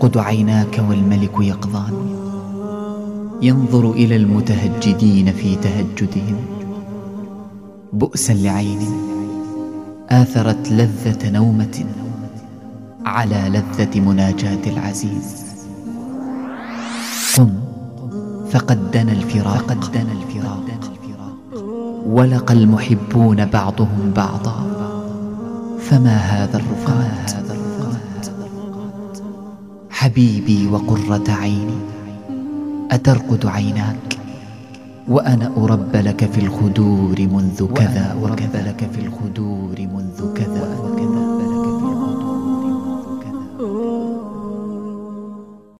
ترقد عيناك والملك يقظان، ينظر إلى المتهجدين في تهجدهم. بؤسا لعين آثرت لذة نومة على لذة مناجاة العزيز. قم فقد دنا الفراق، ولقى المحبون بعضهم بعضا، فما هذا الرفات؟ حبيبي وقرة عيني، أترقد عيناك وأنا أرب لك في الخدور منذ كذا وكذا.